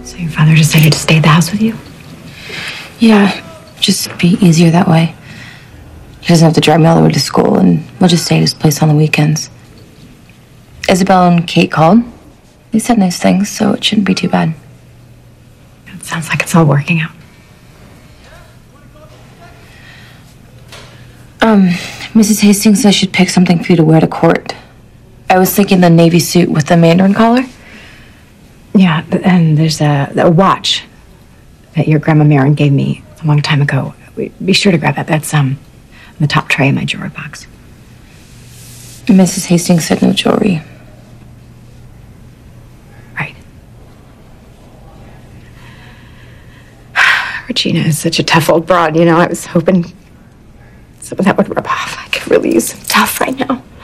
So your father decided to stay at the house with you? Yeah, just be easier that way. He doesn't have to drive me all the way to school, and we'll just stay at his place on the weekends. Isabel and Kate called. They said nice things, so it shouldn't be too bad. It sounds like it's all working out. Mrs. Hastings says I should pick something for you to wear to court. I was thinking the navy suit with the mandarin collar. Yeah, and there's a watch that your Grandma Marin gave me a long time ago. Be sure to grab that. That's in the top tray in my jewelry box. Mrs. Hastings said no jewelry. Right. Regina is such a tough old broad, you know. I was hoping some of that would rub off. I could really use some tough right now.